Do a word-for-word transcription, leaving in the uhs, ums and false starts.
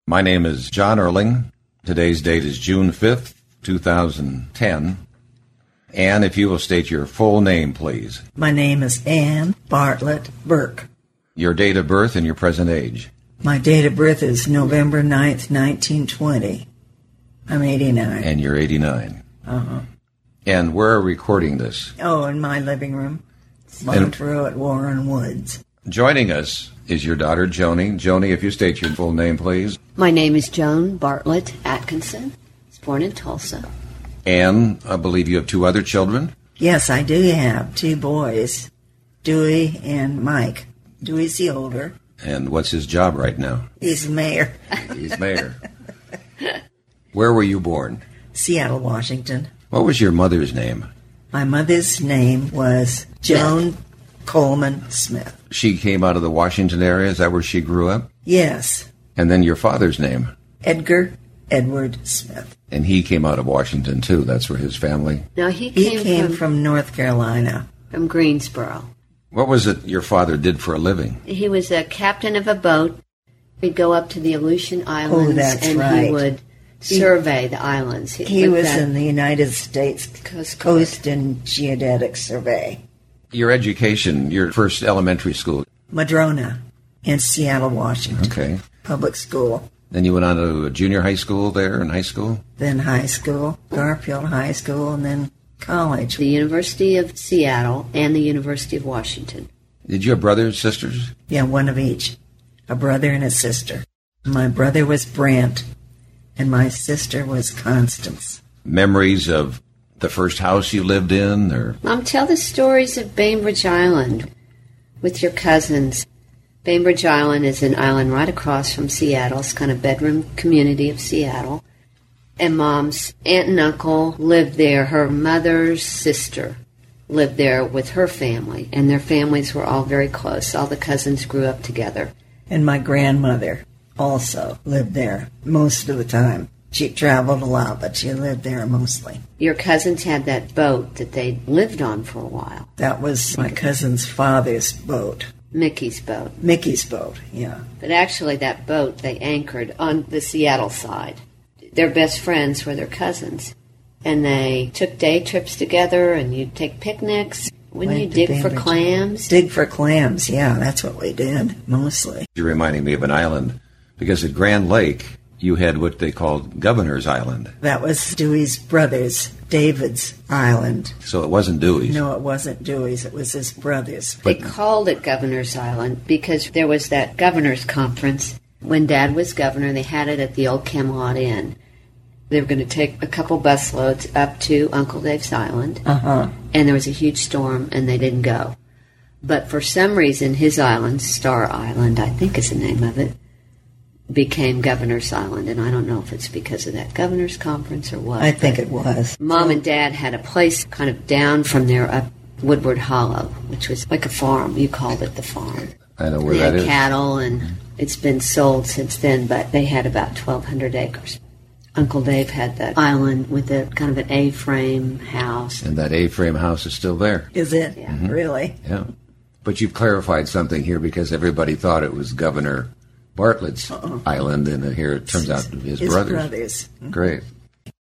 My name is John Erling. Today's date is June fifth, two thousand ten. Anne, if you will state your full name, please. My name is Anne Bartlett Burke. Your date of birth and your present age. My date of birth is November ninth, nineteen twenty. I'm eighty-nine. And you're eighty-nine. Uh-huh. And where are we recording this? Oh, in my living room. Montreux at Warren Woods. Joining us is your daughter, Joni. Joni, if you state your full name, please. My name is Joan Bartlett Atkinson. I was born in Tulsa. Anne, I believe you have two other children. Yes, I do have two boys, Dewey and Mike. Dewey's the older. And what's his job right now? He's mayor. He's mayor. Where were you born? Seattle, Washington. What was your mother's name? My mother's name was Joan Coleman Smith. She came out of the Washington area. Is that where she grew up? Yes. And then your father's name? Edgar Edward Smith. And he came out of Washington, too. That's where his family... No, he came, he came from, from North Carolina. From Greensboro. What was it your father did for a living? He was a captain of a boat. He'd go up to the Aleutian Islands, oh, that's and right. he would survey the islands. He, he was in the United States Coast, Coast and Geodetic Survey. Your education, your first elementary school? Madrona in Seattle, Washington. Okay. Public school. Then you went on to a junior high school there in high school? Then high school, Garfield High School, and then college. The University of Seattle and the University of Washington. Did you have brothers, sisters? Yeah, one of each. A brother and a sister. My brother was Brent, and my sister was Constance. Memories of the first house you lived in? Or Mom, tell the stories of Bainbridge Island with your cousins. Bainbridge Island is an island right across from Seattle. It's kind of bedroom community of Seattle. And Mom's aunt and uncle lived there. Her mother's sister lived there with her family. And their families were all very close. All the cousins grew up together. And my grandmother also lived there most of the time. She traveled a lot, but she lived there mostly. Your cousins had that boat that they lived on for a while. That was my cousin's father's boat. Mickey's boat. Mickey's boat, yeah. But actually that boat, they anchored on the Seattle side. Their best friends were their cousins. And they took day trips together, and you'd take picnics. Wouldn't you dig for clams? Dig for clams, yeah, that's what we did, mostly. You're reminding me of an island, because at Grand Lake, you had what they called Governor's Island. That was Dewey's brother's, David's Island. So it wasn't Dewey's? No, it wasn't Dewey's. It was his brother's. They called it Governor's Island because there was that governor's conference. When Dad was governor, they had it at the old Camelot Inn. They were going to take a couple busloads up to Uncle Dave's Island. Uh-huh. And there was a huge storm, and they didn't go. But for some reason, his island, Star Island, I think is the name of it, became Governor's Island, and I don't know if it's because of that governor's conference or what. I think it was. Mom and Dad had a place kind of down from there up Woodward Hollow, which was like a farm. You called it the farm. I know where they that had is. Cattle, and it's been sold since then, but they had about twelve hundred acres. Uncle Dave had that island with a kind of an A-frame house. And that A-frame house is still there. Is it? Yeah. Mm-hmm. Really? Yeah. But you've clarified something here because everybody thought it was Governor Bartlett's uh-uh. Island, and here it turns out his, his brothers. brothers. Great.